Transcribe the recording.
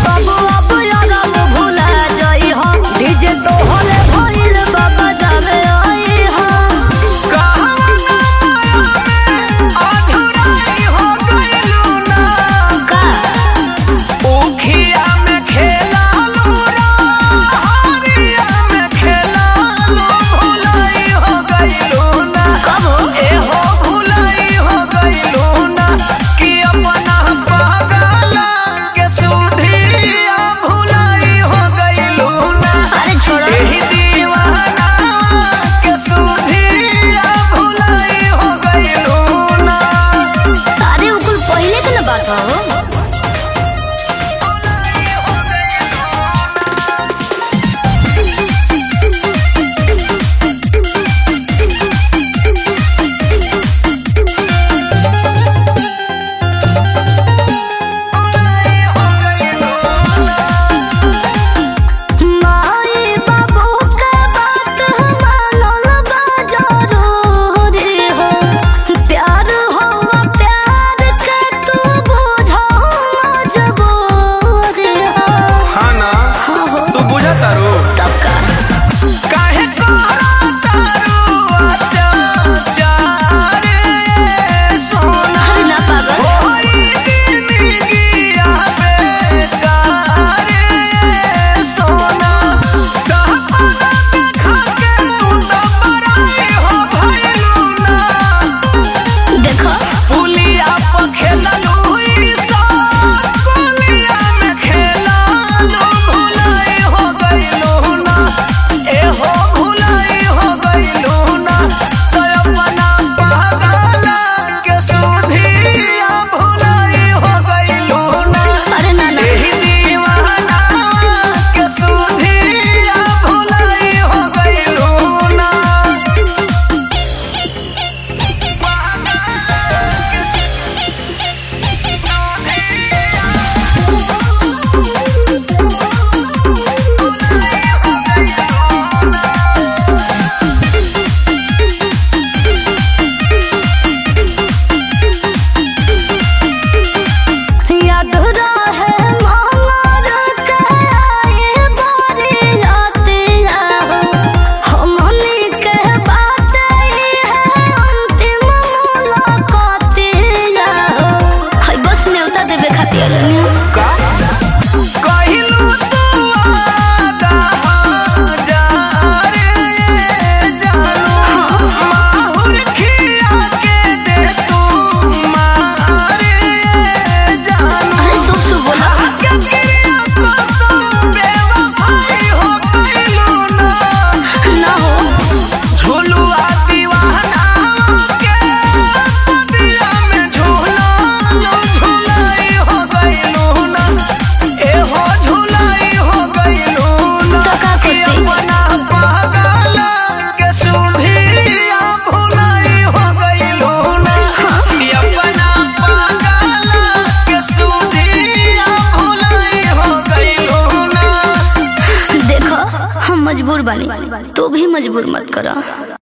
सब अब यार भूला जाई हो डीजे तो होले भइल बाबा जावे आई हो अधूराई हो गइलू ना का उखिया में खेला लूरा हरिया में खेला लो भुलाई हो गइलू ना कब ए हो भुलाई हो गइलू ना कि अपना पागल के सुधिया भुलाई हो गइलू ना अरे छोड़ो एही दीवाना के सुधिया भुलाई हो गइलू ना अरे उकुल पहले के ना बात हो माई बाबू के बात मानल बा जरूरी हो प्यार हो प्यार के तू बुझो मजबूरी हो हाँ ना हाँ हो तू बुझा तारू तब का काहे करा तारू अत्याचार सोना अरे ना पागल होई जिंदगिया बेकार सोना सपना देखा के तू तो बड़ाई हो भइलू ना देखो पुलिया पर खेललू पुलिया में खेललू भुलाई हो गइलू ना ए हो भुलाई हो गइलू ना तो अपना पागल के सुधिया भुलाई हो गइलू ना अरे ना ना एही दीवाना के सुधिया भुलाई हो गइलू ना याद रहे मांगर के आए बारी यातिया हो हमनी के बात है अंतिम मुलाकातिया हो हाय बस न्योता देवे खातिर अलनिया का कहिलू तू आदा हजार जानू माहुर खिया के दे तू मारे जानू अरे सुब सुब बोला क्या क्रिया कसम बेवफाई हो गइलू ना ना हो झुलुआ दीवाना के पतिया में झूला लो झुलाई हो गइलू ना ए हो झुलाई हो गइलू ना तो का कि करती? अपना पागल के सुधिया भुलाई हो गइलू ना कि अपना पागल के सुधिया भुलाई हो गइलू ना देखो हम मजबूर बानी तू भी मजबूर मत करो